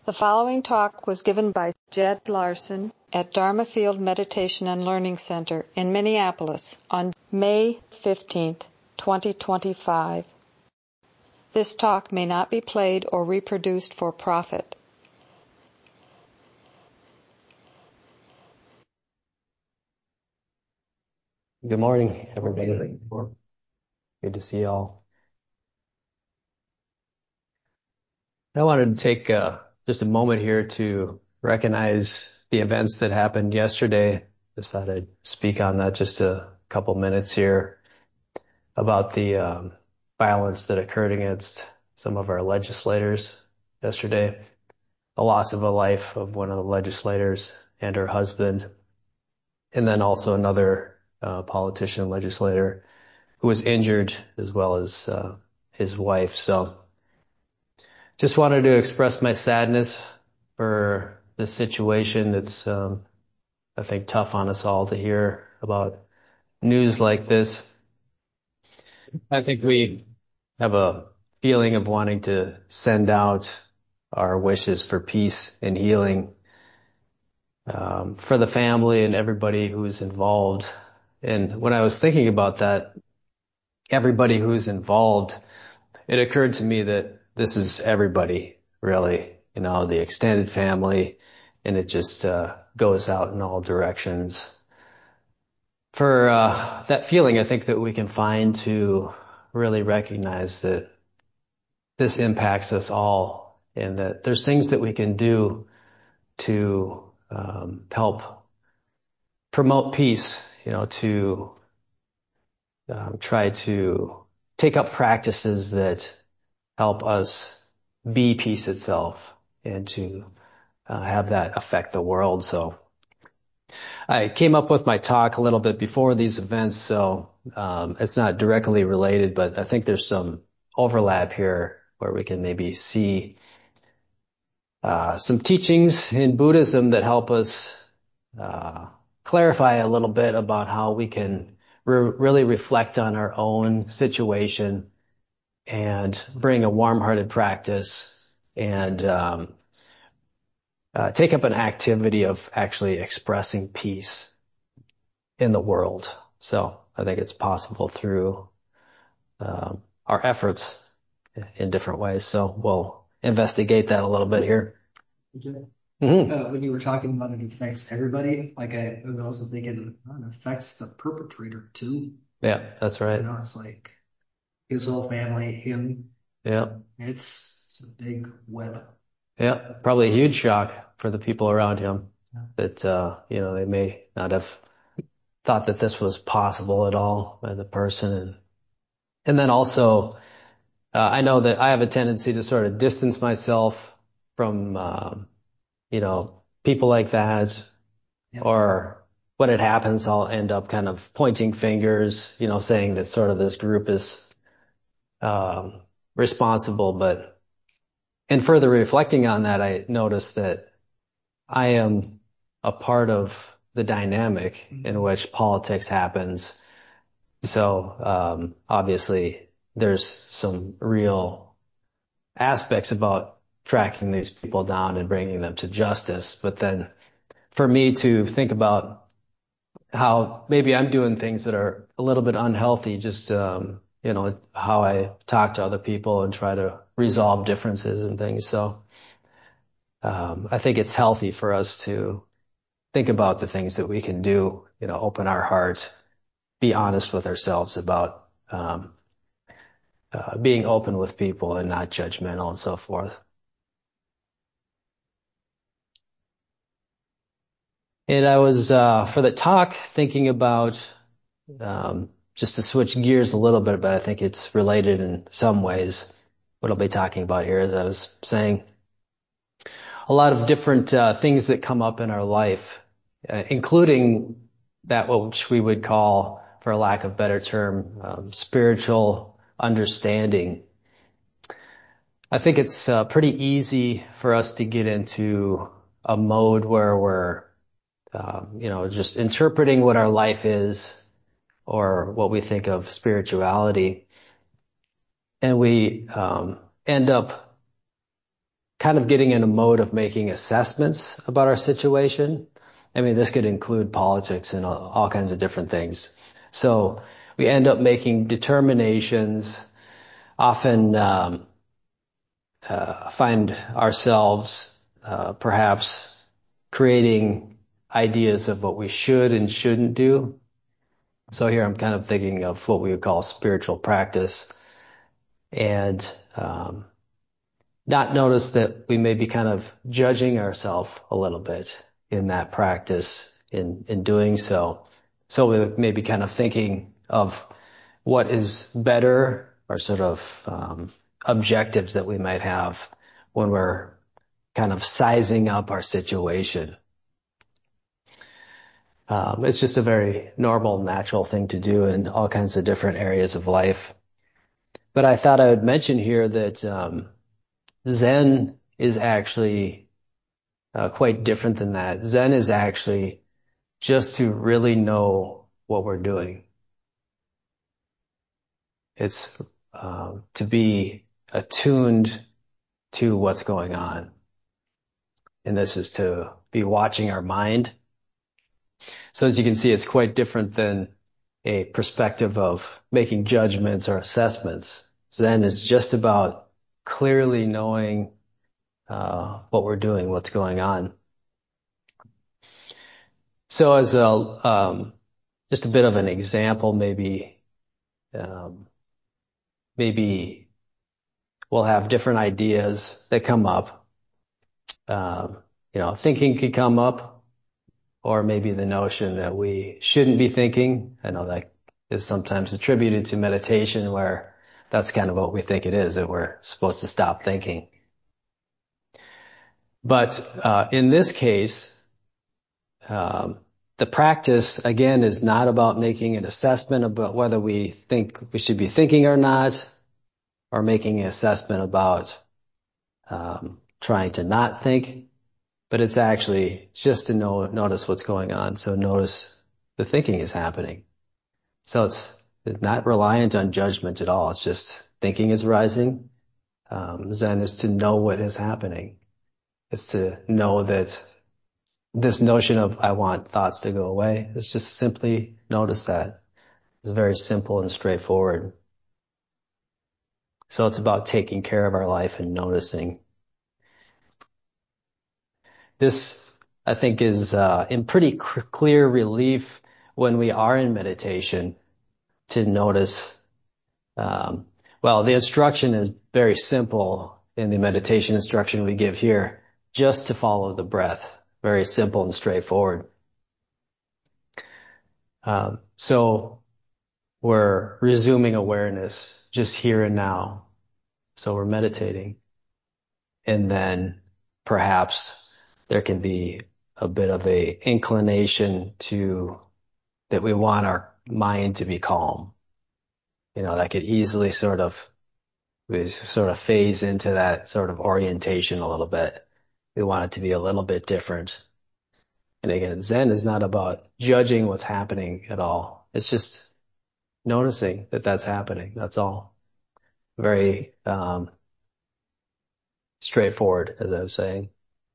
The following talk was given by Jed Larson at Dharma Field Meditation and Learning Center in Minneapolis on May 15, 2025. This talk may not be played or reproduced for profit. Good morning, everybody. Good to see you all. I wanted to take just a moment here to recognize the events that happened yesterday. Just thought I'd speak on that just a couple minutes here about the violence that occurred against some of our legislators yesterday. The loss of a life of one of the legislators and her husband, and then also another politician, legislator, who was injured, as well as his wife. So just wanted to express my sadness for this situation. It's, I think, tough on us all to hear about news like this. I think we have a feeling of wanting to send out our wishes for peace and healing for the family and everybody who's involved. And when I was thinking about that, everybody who's involved, it occurred to me that this is everybody, really, the extended family, and it just goes out in all directions. For that feeling, I think that we can find to really recognize that this impacts us all, and that there's things that we can do to help promote peace, to try to take up practices that help us be peace itself and to have that affect the world. So I came up with my talk a little bit before these events, so it's not directly related, but I think there's some overlap here where we can maybe see some teachings in Buddhism that help us clarify a little bit about how we can really reflect on our own situation and bring a warm-hearted practice and take up an activity of actually expressing peace in the world. So I think it's possible through our efforts in different ways. So we'll investigate that a little bit here. When you were talking about it affects everybody, I was also thinking it affects the perpetrator too. Yeah, that's right. It's like his whole family, him. Yeah. It's a big web. Yeah, probably a huge shock for the people around him that, they may not have thought that this was possible at all as a person. And then also, I know that I have a tendency to sort of distance myself from, people like that. Yeah. Or when it happens, I'll end up kind of pointing fingers, saying that sort of this group is responsible. But in further reflecting on that, I noticed that I am a part of the dynamic in which politics happens. So obviously there's some real aspects about tracking these people down and bringing them to justice. But then for me to think about how maybe I'm doing things that are a little bit unhealthy, just, how I talk to other people and try to resolve differences and things. So I think it's healthy for us to think about the things that we can do, open our hearts, be honest with ourselves about being open with people and not judgmental and so forth. And I was, for the talk, thinking about, just to switch gears a little bit, but I think it's related in some ways. What I'll be talking about here, as I was saying, a lot of different things that come up in our life, including that which we would call, for lack of a better term, spiritual understanding. I think it's pretty easy for us to get into a mode where we're, just interpreting what our life is or what we think of spirituality. And we end up kind of getting in a mode of making assessments about our situation. I mean, this could include politics and all kinds of different things. So we end up making determinations, often find ourselves perhaps creating ideas of what we should and shouldn't do. So here I'm kind of thinking of what we would call spiritual practice, and not notice that we may be kind of judging ourselves a little bit in that practice in doing so. So we may be kind of thinking of what is better, or sort of objectives that we might have when we're kind of sizing up our situation. It's just a very normal, natural thing to do in all kinds of different areas of life. But I thought I would mention here that Zen is actually quite different than that. Zen is actually just to really know what we're doing. It's to be attuned to what's going on. And this is to be watching our mind. So as you can see, it's quite different than a perspective of making judgments or assessments. Zen is just about clearly knowing what we're doing, what's going on. So as just a bit of an example, maybe we'll have different ideas that come up. Thinking could come up, or maybe the notion that we shouldn't be thinking. I know that is sometimes attributed to meditation, where that's kind of what we think it is, that we're supposed to stop thinking. But in this case, the practice, again, is not about making an assessment about whether we think we should be thinking or not, or making an assessment about trying to not think, but it's actually just to notice what's going on. So notice the thinking is happening. So it's not reliant on judgment at all. It's just thinking is rising. Zen is to know what is happening. It's to know that this notion of I want thoughts to go away, it's just simply notice that. It's very simple and straightforward. So it's about taking care of our life and noticing. This, I think, is in pretty clear relief when we are in meditation to notice. Well, the instruction is very simple in the meditation instruction we give here, just to follow the breath. Very simple and straightforward. So we're resuming awareness just here and now. So we're meditating. And then perhaps there can be a bit of a inclination to that we want our mind to be calm. That could easily we sort of phase into that sort of orientation a little bit. We want it to be a little bit different. And again, Zen is not about judging what's happening at all. It's just noticing that that's happening. That's all. Very straightforward, as I was saying.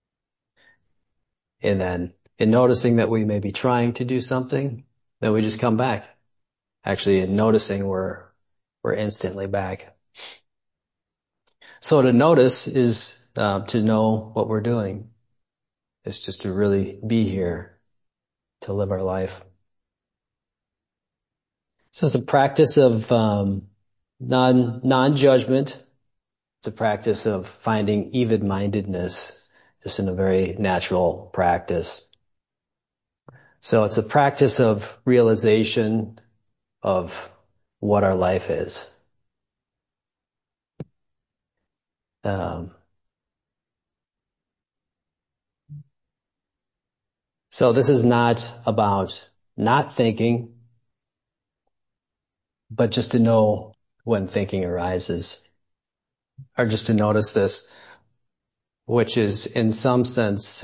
And then in noticing that we may be trying to do something, then we just come back. Actually, in noticing, we're instantly back. So to notice is to know what we're doing. It's just to really be here, to live our life. This is a practice of non-judgment. It's a practice of finding even-mindedness, just in a very natural practice. So it's a practice of realization of what our life is. So this is not about not thinking, but just to know when thinking arises, or just to notice this, which is in some sense,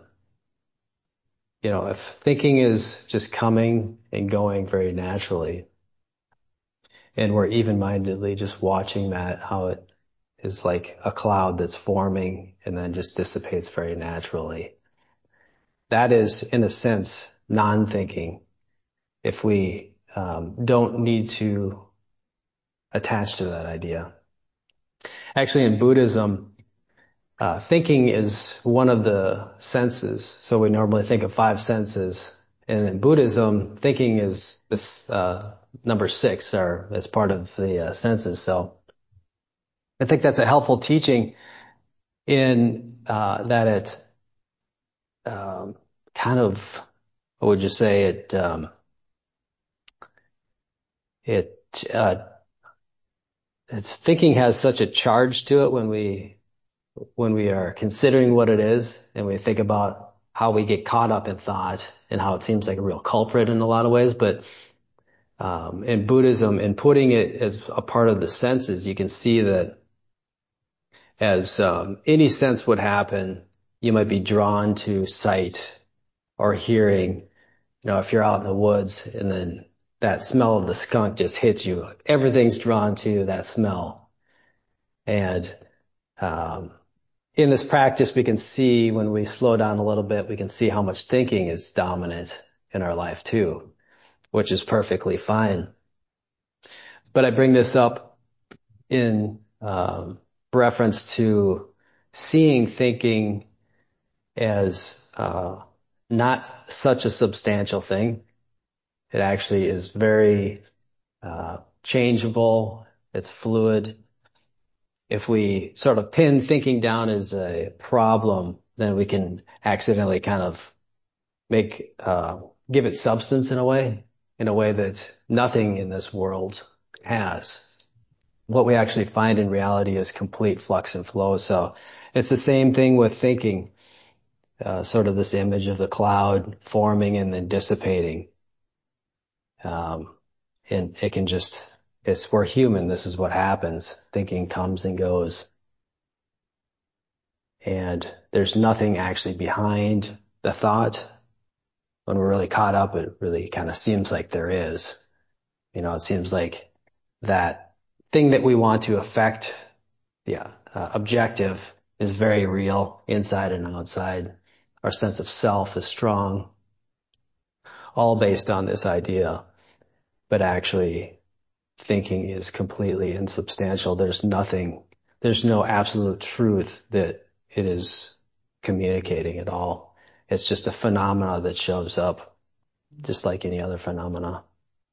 if thinking is just coming and going very naturally, and we're even-mindedly just watching that, how it is like a cloud that's forming and then just dissipates very naturally. That is, in a sense, non-thinking. If we don't need to attach to that idea. Actually, in Buddhism, thinking is one of the senses. So we normally think of five senses. And in Buddhism, thinking is this number 6, or as part of the senses. So I think that's a helpful teaching in that it kind of, what would you say, it's thinking has such a charge to it when we are considering what it is, and we think about how we get caught up in thought and how it seems like a real culprit in a lot of ways. But in Buddhism, in putting it as a part of the senses, you can see that as any sense would happen, you might be drawn to sight or hearing. If you're out in the woods and then that smell of the skunk just hits you, everything's drawn to that smell. And in this practice, we can see when we slow down a little bit, we can see how much thinking is dominant in our life too, which is perfectly fine. But I bring this up in reference to seeing thinking as not such a substantial thing. It actually is very changeable. It's fluid. If we sort of pin thinking down as a problem, then we can accidentally kind of give it substance in a way that nothing in this world has. What we actually find in reality is complete flux and flow. So it's the same thing with thinking, sort of this image of the cloud forming and then dissipating. And it can just, we're human. This is what happens. Thinking comes and goes. And there's nothing actually behind the thought. When we're really caught up, it really kind of seems like there is. It seems like that thing that we want to affect, the objective, is very real inside and outside. Our sense of self is strong, all based on this idea. But actually, thinking is completely insubstantial. There's no absolute truth that it is communicating at all. It's just a phenomena that shows up just like any other phenomena.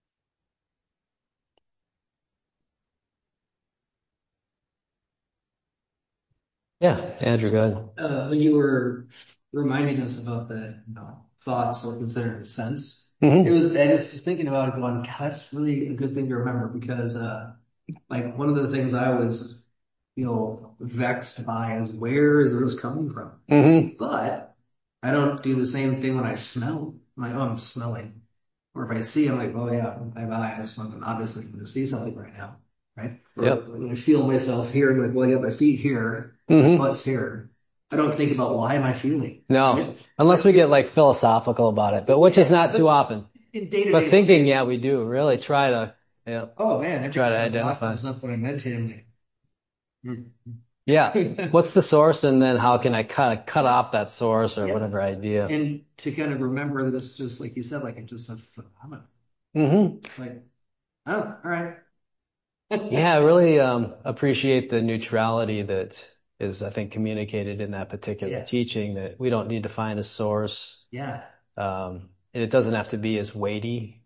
Yeah, Andrew, go ahead. When you were reminding us about the thoughts or considered a sense, I just was thinking about it going, God, that's really a good thing to remember because like one of the things I was vexed by is where is this coming from? But I don't do the same thing when I smell. I'm like, oh, I'm smelling. Or if I see, I'm like, oh yeah, I have eyes, so I'm obviously going to see something right now, right? Or Yep. when I feel myself here, I'm like, well, I got my feet here, my butt's here. I don't think about why am I feeling. No, right? unless we get like philosophical about it, but which is not too often. In day-to-day But thinking, life, yeah, we do really try to, oh man, every try to time I identify. comes up when I meditate, I'm like, Yeah. What's the source? And then how can I kind of cut off that source or whatever idea? And to kind of remember this, just like you said, like it's just a phenomenon. It's like, oh, all right. Yeah, I really appreciate the neutrality that is, I think, communicated in that particular teaching, that we don't need to find a source. Yeah. And it doesn't have to be as weighty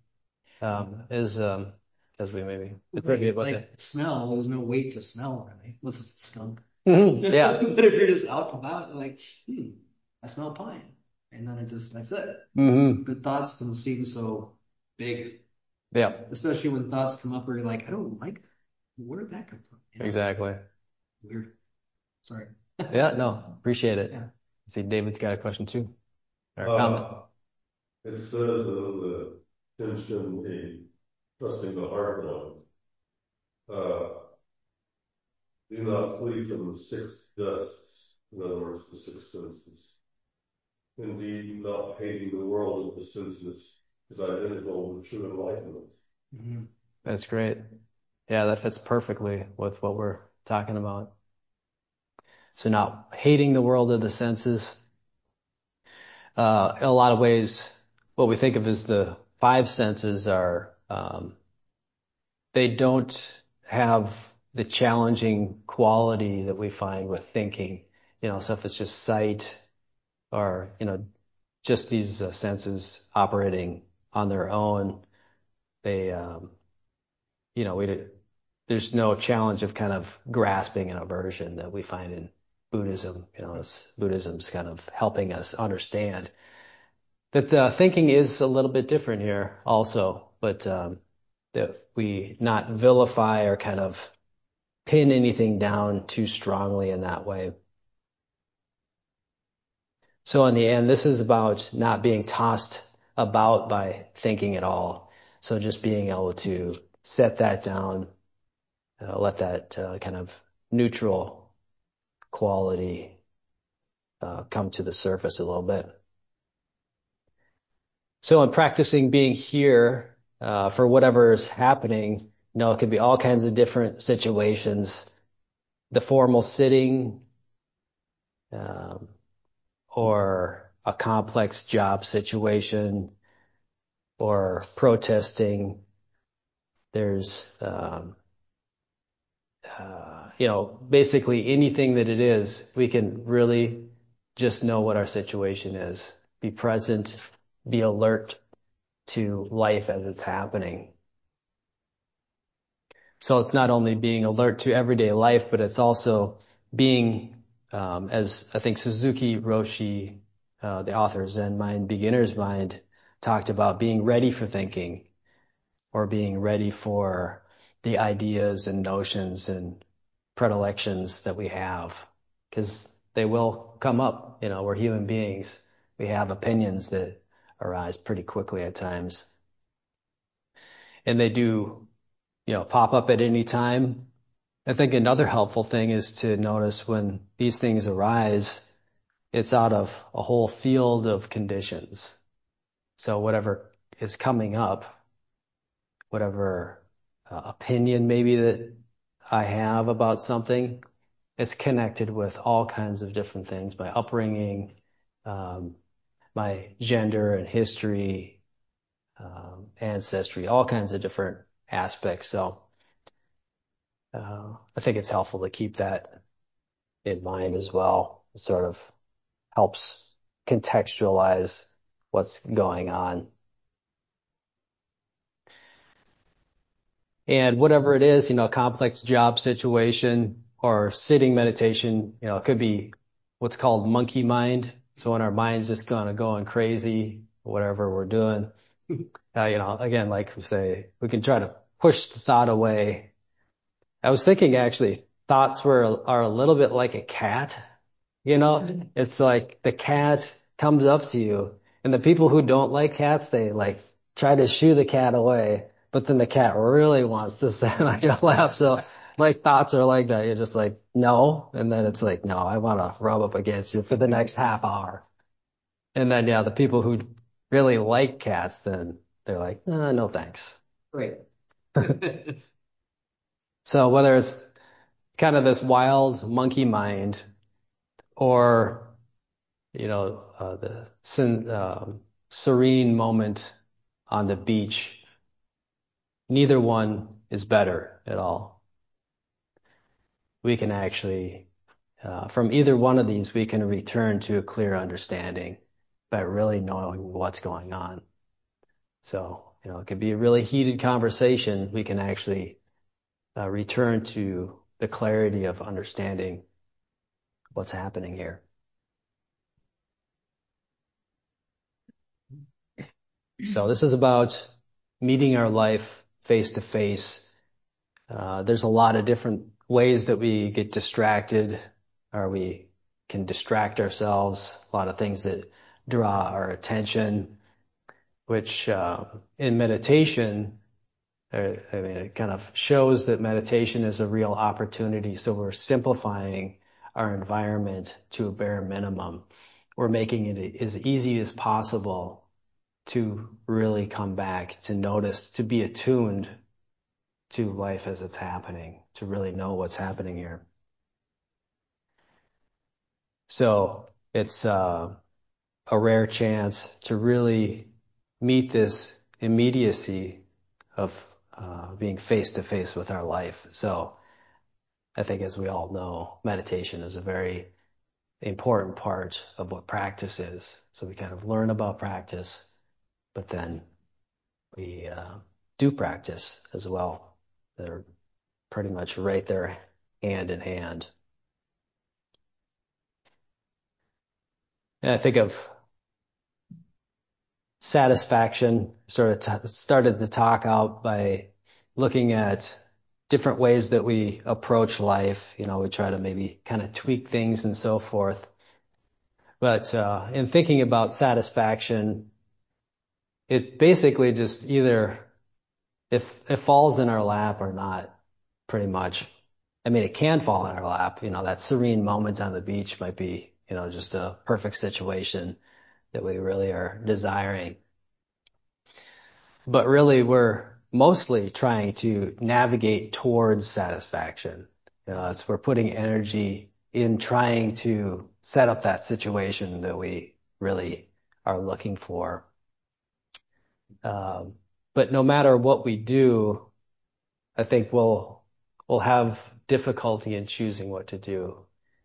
as we maybe Right. Like smell, there's no weight to smell really. Unless it's a skunk. Yeah. But if you're just out and about, you're like, I smell pine. And then that's it. But thoughts can seem so big. Yeah. Especially when thoughts come up where you're like, I don't like that. Where did that come from? Exactly. Weird. Sorry. Yeah, no, appreciate it. I see David's got a question too. Or a comment. It says in the tension, trusting the heart one, do not flee from the six dusts, in other words, the six senses. Indeed, not hating the world of the senses is identical with true enlightenment. That's great. Yeah, that fits perfectly with what we're talking about. So not hating the world of the senses. In a lot of ways, what we think of as the five senses are, they don't have the challenging quality that we find with thinking. So if it's just sight or, just these senses operating on their own, they, there's no challenge of kind of grasping an aversion that we find in Buddhism. Buddhism's kind of helping us understand that the thinking is a little bit different here also, but that we not vilify or kind of pin anything down too strongly in that way. So in the end, this is about not being tossed about by thinking at all. So just being able to set that down, let that kind of neutral quality come to the surface a little bit. So in practicing being here for whatever is happening, it could be all kinds of different situations. The formal sitting, or a complex job situation, or protesting. There's, basically anything that it is, we can really just know what our situation is. Be present, be alert to life as it's happening. So it's not only being alert to everyday life, but it's also being, as I think Suzuki Roshi, the author of Zen Mind, Beginner's Mind, talked about, being ready for thinking, or being ready for the ideas and notions and predilections that we have, because they will come up. We're human beings. We have opinions that arise pretty quickly at times. And they do, pop up at any time. I think another helpful thing is to notice when these things arise, it's out of a whole field of conditions. So whatever is coming up, whatever opinion maybe that I have about something, it's connected with all kinds of different things, my upbringing, my gender and history, ancestry, all kinds of different aspects. So I think it's helpful to keep that in mind as well. It sort of helps contextualize what's going on. And whatever it is, a complex job situation or sitting meditation, it could be what's called monkey mind. So when our mind's just kind of going crazy, whatever we're doing, again, like we say, we can try to push the thought away. I was thinking actually thoughts are a little bit like a cat. It's like the cat comes up to you, and the people who don't like cats, they like try to shoo the cat away, but then the cat really wants to sit on your lap. So like thoughts are like that. You're just like, no. And then it's like, no, I want to rub up against you for the next half hour. And then, the people who really like cats, then they're like, no, thanks. Right. So whether it's kind of this wild monkey mind, or the serene moment on the beach, neither one is better at all. We can actually, from either one of these, we can return to a clear understanding by really knowing what's going on. So, it could be a really heated conversation. We can actually return to the clarity of understanding what's happening here. So this is about meeting our life face to face. There's a lot of different ways that we get distracted, or we can distract ourselves. A lot of things that draw our attention, which in meditation, it kind of shows that meditation is a real opportunity. So we're simplifying our environment to a bare minimum. We're making it as easy as possible to really come back, to notice, to be attuned to life as it's happening, to really know what's happening here. So it's a rare chance to really meet this immediacy of being face to face with our life. So I think, as we all know, meditation is a very important part of what practice is. So we kind of learn about practice, but then we do practice as well. They're pretty much right there, hand in hand. And I think of satisfaction, sort of started to talk out by looking at different ways that we approach life. We try to maybe kind of tweak things and so forth. But in thinking about satisfaction, it basically just either if it falls in our lap or not, pretty much. I mean, it can fall in our lap. That serene moment on the beach might be, just a perfect situation that we really are desiring. But really, we're mostly trying to navigate towards satisfaction. We're putting energy in trying to set up that situation that we really are looking for. But no matter what we do, I think we'll have difficulty in choosing what to do.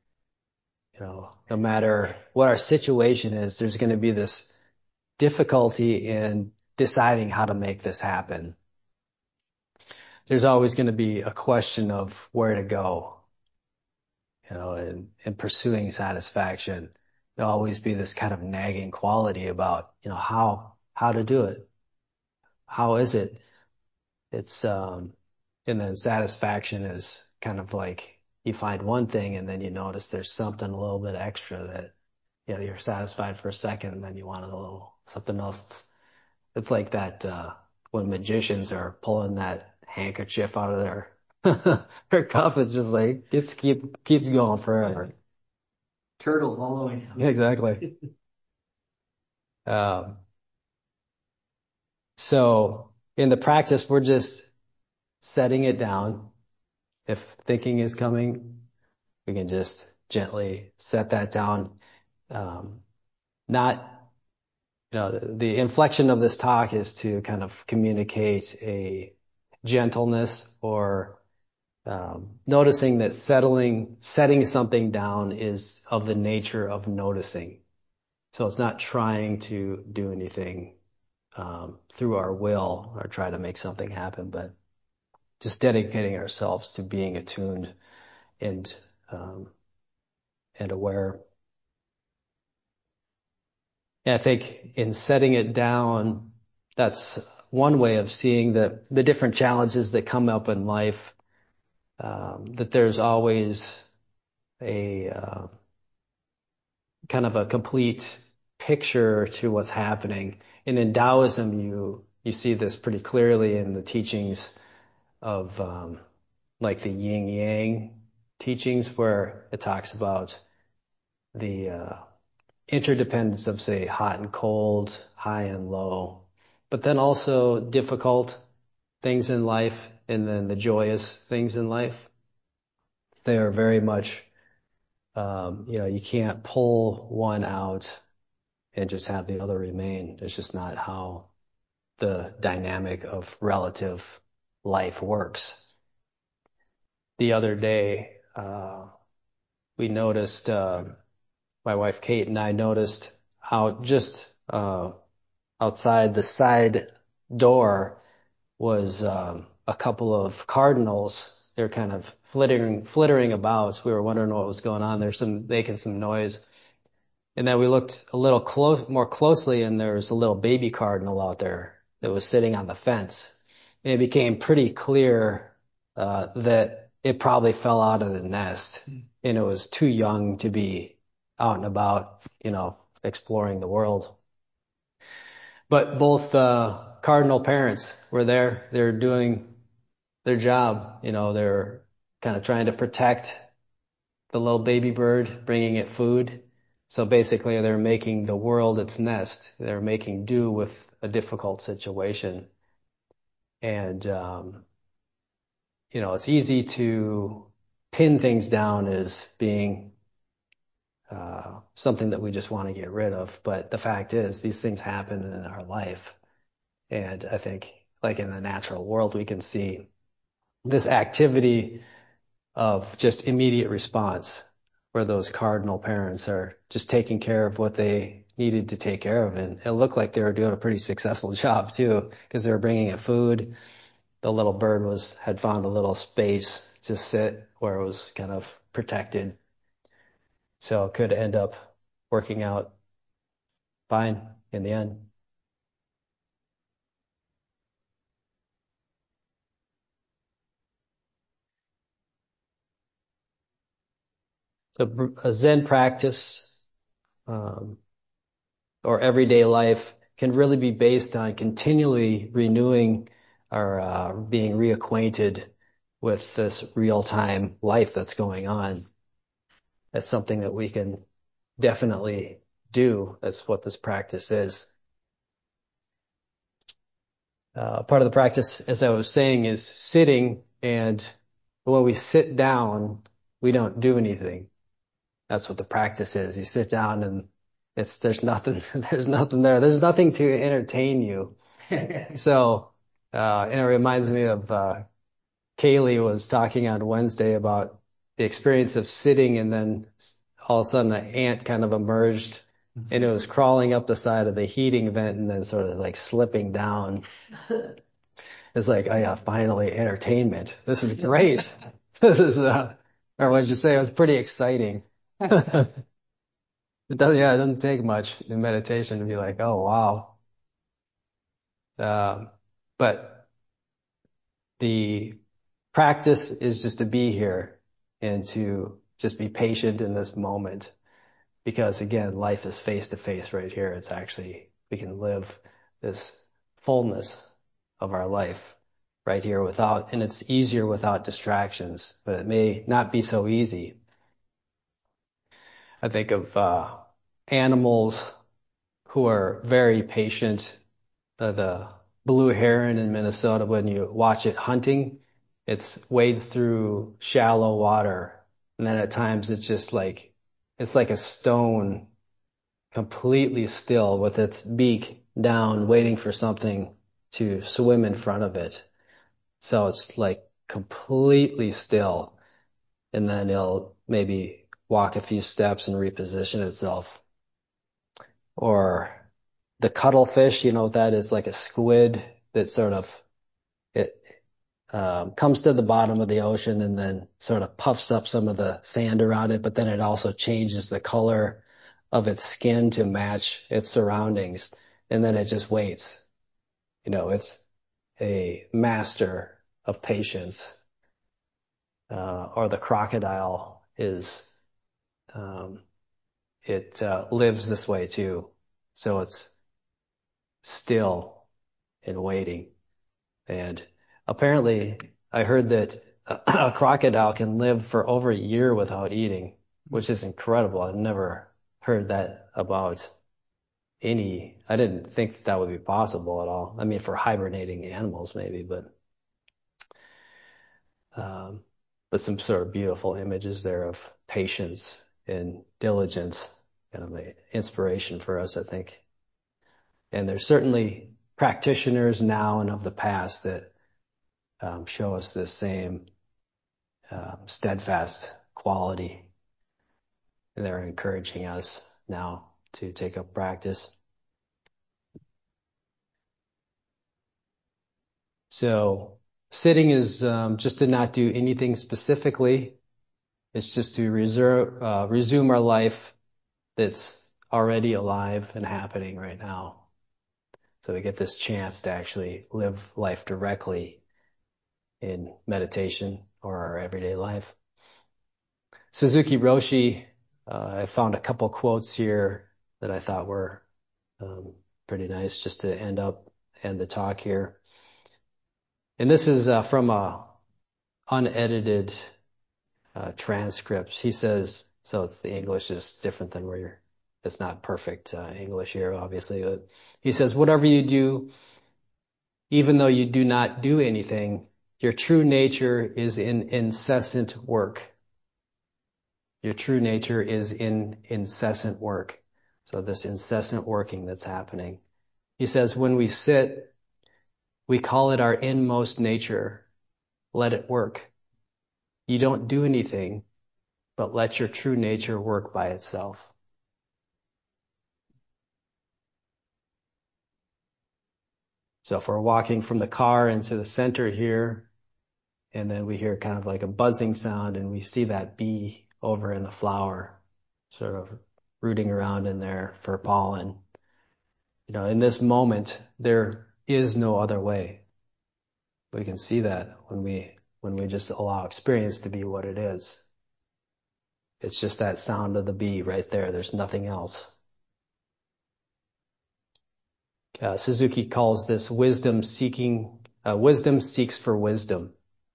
No matter what our situation is, there's going to be this difficulty in deciding how to make this happen. There's always going to be a question of where to go, and pursuing satisfaction. There'll always be this kind of nagging quality about, how to do it. How is it? And then satisfaction is kind of like you find one thing and then you notice there's something a little bit extra that, you're satisfied for a second and then you want a little something else. It's like that, when magicians are pulling that handkerchief out of their cuff, it's just like, keeps going forever. Turtles all the way down. Yeah, exactly. So in the practice, we're just setting it down. If thinking is coming, we can just gently set that down. Not, the inflection of this talk is to kind of communicate a gentleness or noticing that setting something down is of the nature of noticing. So it's not trying to do anything through our will or try to make something happen, but just dedicating ourselves to being attuned and aware. And I think in setting it down, that's one way of seeing the different challenges that come up in life. That there's always a kind of a complete picture to what's happening. And in Taoism, you see this pretty clearly in the teachings of like the yin yang teachings, where it talks about the interdependence of, say, hot and cold, high and low, but then also difficult things in life and then the joyous things in life. They are very much, you can't pull one out and just have the other remain. It's just not how the dynamic of relative life works. The other day, we noticed, my wife Kate and I noticed how just outside the side door was a couple of cardinals. They're kind of flittering about. We were wondering what was going on. There's making some noise. And then we looked a little more closely, and there was a little baby cardinal out there that was sitting on the fence. And it became pretty clear that it probably fell out of the nest, and it was too young to be out and about, exploring the world. But both cardinal parents were there. They're doing their job. They're kind of trying to protect the little baby bird, bringing it food. So basically, they're making the world its nest. They're making do with a difficult situation. And, it's easy to pin things down as being something that we just want to get rid of. But the fact is, these things happen in our life. And I think, like in the natural world, we can see this activity of just immediate response, where those cardinal parents are just taking care of what they needed to take care of. And it looked like they were doing a pretty successful job too, because they were bringing it food. The little bird had found a little space to sit where it was kind of protected. So it could end up working out fine in the end. So a Zen practice, or everyday life can really be based on continually renewing or being reacquainted with this real-time life that's going on. That's something that we can definitely do. That's what this practice is. Part of the practice, as I was saying, is sitting, and when we sit down, we don't do anything. That's what the practice is. You sit down and there's nothing there. There's nothing to entertain you. So, and it reminds me of, Kaylee was talking on Wednesday about the experience of sitting, and then all of a sudden an ant kind of emerged and it was crawling up the side of the heating vent and then sort of like slipping down. It's like, oh yeah, finally entertainment. This is great. This is, or what did you say? It was pretty exciting. It doesn't take much in meditation to be like, oh wow. But the practice is just to be here and to just be patient in this moment. Because again, life is face to face right here. It's actually, we can live this fullness of our life right here and it's easier without distractions, but it may not be so easy. I think of, animals who are very patient. The blue heron in Minnesota, when you watch it hunting, it wades through shallow water. And then at times it's like a stone, completely still with its beak down, waiting for something to swim in front of it. So it's like completely still. And then it'll maybe walk a few steps and reposition itself. Or the cuttlefish, that is like a squid that sort of, it comes to the bottom of the ocean and then sort of puffs up some of the sand around it, but then it also changes the color of its skin to match its surroundings. And then it just waits. It's a master of patience. Or the crocodile it lives this way too. So it's still and waiting. And apparently I heard that a crocodile can live for over a year without eating, which is incredible. I've never heard that about I didn't think that would be possible at all. I mean, for hibernating animals maybe, but some sort of beautiful images there of patience and diligence, kind of an inspiration for us, I think. And there's certainly practitioners now and of the past that show us this same steadfast quality. And they're encouraging us now to take up practice. So sitting is just to not do anything specifically. It's just to resume our life that's already alive and happening right now. So we get this chance to actually live life directly in meditation or our everyday life. Suzuki Roshi, I found a couple quotes here that I thought were pretty nice just to end the talk here. And this is from a unedited transcript. He says, so the English is different than it's not perfect English here, obviously. But he says, whatever you do, even though you do not do anything, your true nature is in incessant work. Your true nature is in incessant work. So this incessant working that's happening. He says, when we sit, we call it our inmost nature. Let it work. You don't do anything, but let your true nature work by itself. So if we're walking from the car into the center here, and then we hear kind of like a buzzing sound, and we see that bee over in the flower, sort of rooting around in there for pollen. In this moment, there is no other way. We can see that when we just allow experience to be what it is. It's just that sound of the bee right there. There's nothing else. Suzuki calls this wisdom seeks for wisdom.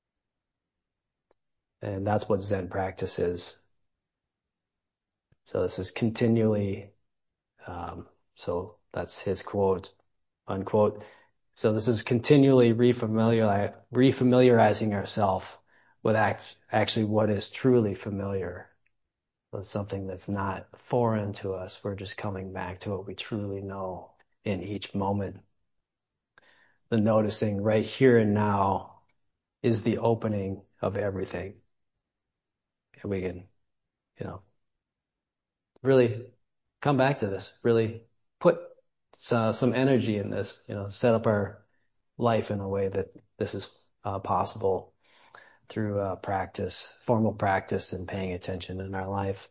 And that's what Zen practice is. So this is continually, so that's his quote, unquote. So this is continually refamiliarizing ourselves with actually what is truly familiar. With something that's not foreign to us. We're just coming back to what we truly know in each moment. The noticing right here and now is the opening of everything. And we can, really come back to this, really put some energy in this, set up our life in a way that this is possible through practice, formal practice, and paying attention in our life.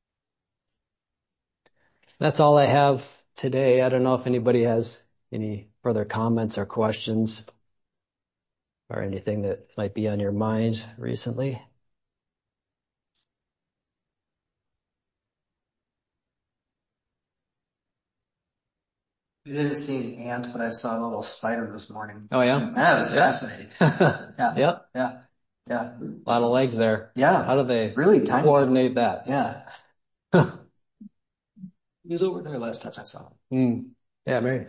That's all I have today. I don't know if anybody has any further comments or questions or anything that might be on your mind recently. I didn't see an ant, but I saw a little spider this morning. Oh, yeah? That was fascinating. Yeah. Yep. Yeah. Yeah. A lot of legs there. Yeah. How do they really tiny coordinate that? Yeah. He was over there last time I saw him. Yeah, Mary.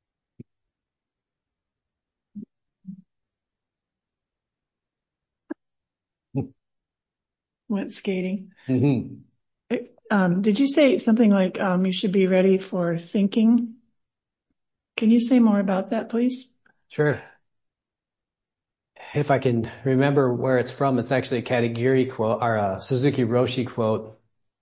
Went skating. Mm-hmm. Did you say something like you should be ready for thinking? Can you say more about that, please? Sure. If I can remember where it's from, it's actually a Katagiri quote or a Suzuki Roshi quote.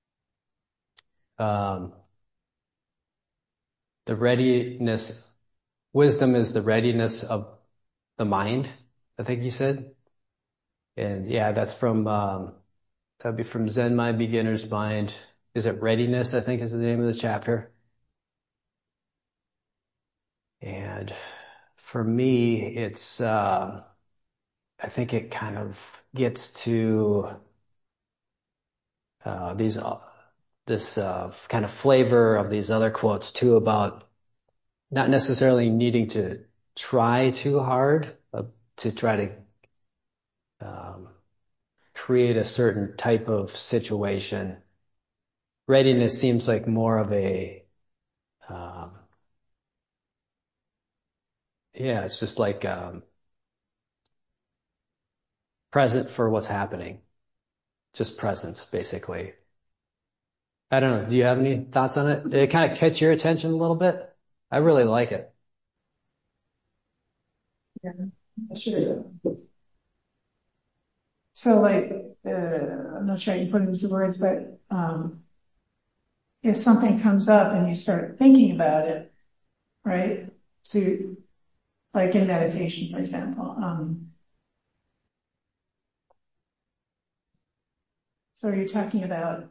The readiness, wisdom is the readiness of the mind, I think he said. And yeah, that's from, that'd be from Zen Mind, Beginner's Mind. Is it Readiness, I think is the name of the chapter. And for me, it's, I think it kind of gets to, this kind of flavor of these other quotes too about not necessarily needing to try too hard to try to create a certain type of situation. Readiness seems like more of a, it's just like present for what's happening. Just presence, basically. I don't know. Do you have any thoughts on it? Did it kind of catch your attention a little bit? I really like it. Yeah, sure. So like, I'm not sure I can put it into words, but if something comes up and you start thinking about it, right? So like in meditation, for example, so you're talking about,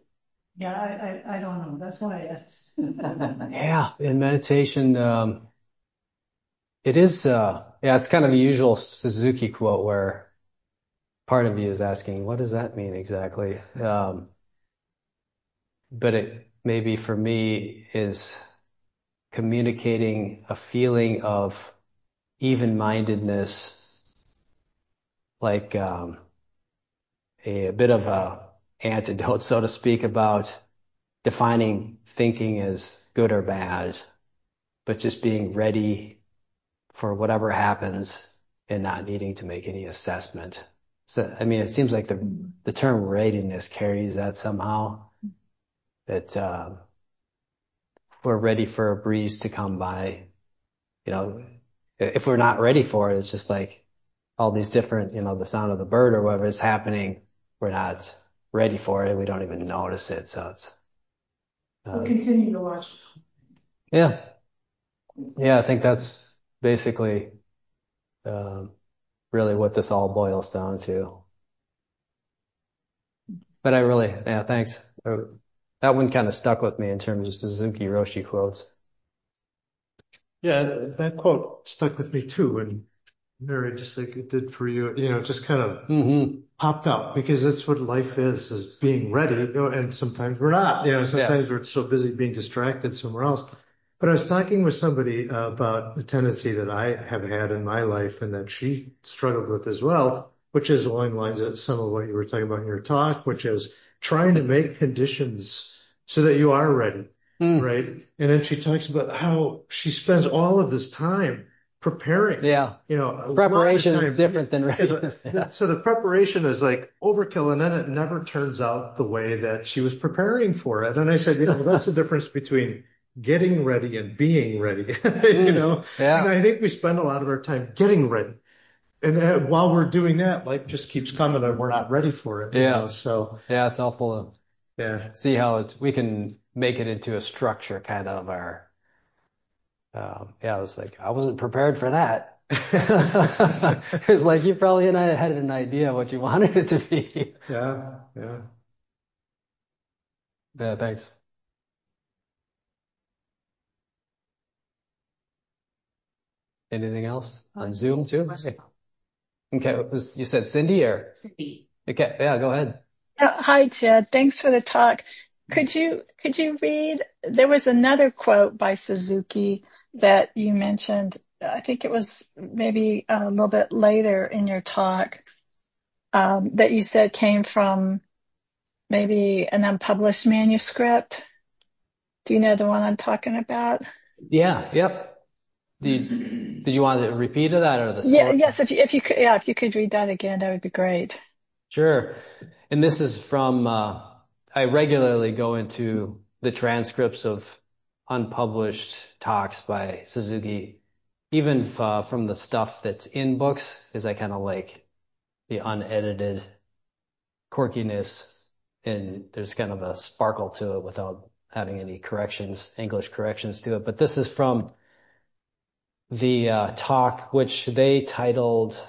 I don't know. That's why I asked. Yeah, in meditation, it is, it's kind of a usual Suzuki quote where part of you is asking, what does that mean exactly? But it maybe for me is communicating a feeling of even-mindedness, like a bit of a antidote, so to speak, about defining thinking as good or bad, but just being ready for whatever happens and not needing to make any assessment. So, I mean, it seems like the term readiness carries that somehow, that, we're ready for a breeze to come by. You know, if we're not ready for it, it's just like all these different, the sound of the bird or whatever is happening. We're not ready for it. We don't even notice it. So it's, So continue to watch. yeah. Yeah. I think that's basically, really what this all boils down to. But yeah, thanks. That one kind of stuck with me in terms of Suzuki Roshi quotes. Yeah, that quote stuck with me too. And Mary, just like it did for you, just kind of popped up, because that's what life is being ready. And sometimes we're not, sometimes we're so busy being distracted somewhere else. But I was talking with somebody about a tendency that I have had in my life and that she struggled with as well, which is along the lines of some of what you were talking about in your talk, which is trying to make conditions so that you are ready, right? And then she talks about how she spends all of this time preparing. Yeah. Preparation is different than readiness. So the preparation is like overkill, and then it never turns out the way that she was preparing for it. And I said, that's the difference between getting ready and being ready, Yeah. And I think we spend a lot of our time getting ready. And while we're doing that, life just keeps coming and we're not ready for it. So yeah, it's helpful to see how we can make it into a structure kind of our, I was like, I wasn't prepared for that. It was like, you probably had an idea what you wanted it to be. Yeah. Yeah, thanks. Anything else on Zoom too? Okay, you said Cindy or? Cindy. Okay, yeah, go ahead. Hi, Jed. Thanks for the talk. Could you read? There was another quote by Suzuki that you mentioned. I think it was maybe a little bit later in your talk, that you said came from maybe an unpublished manuscript. Do you know the one I'm talking about? Yeah. Yep. Did you want to repeat that or the source? Yes. If you could read that again, that would be great. Sure. And this is from, I regularly go into the transcripts of unpublished talks by Suzuki, even from the stuff that's in books, because I kind of like the unedited quirkiness, and there's kind of a sparkle to it without having any English corrections to it. But this is from the talk, which they titled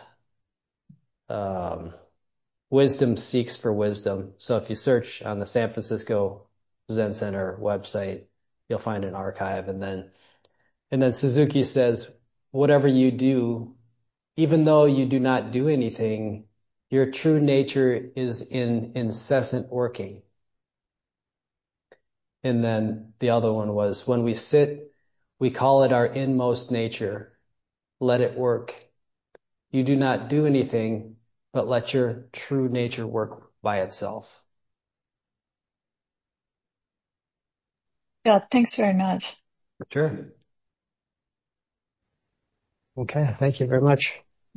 Wisdom Seeks for Wisdom. So if you search on the San Francisco Zen Center website, you'll find an archive. And then Suzuki says, whatever you do, even though you do not do anything, your true nature is in incessant working. And then the other one was, when we sit, we call it our inmost nature. Let it work. You do not do anything, but let your true nature work by itself. Yeah, thanks very much. Sure. Okay, thank you very much.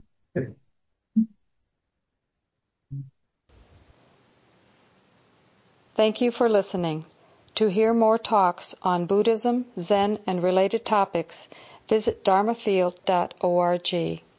Thank you for listening. To hear more talks on Buddhism, Zen, and related topics, visit dharmafield.org.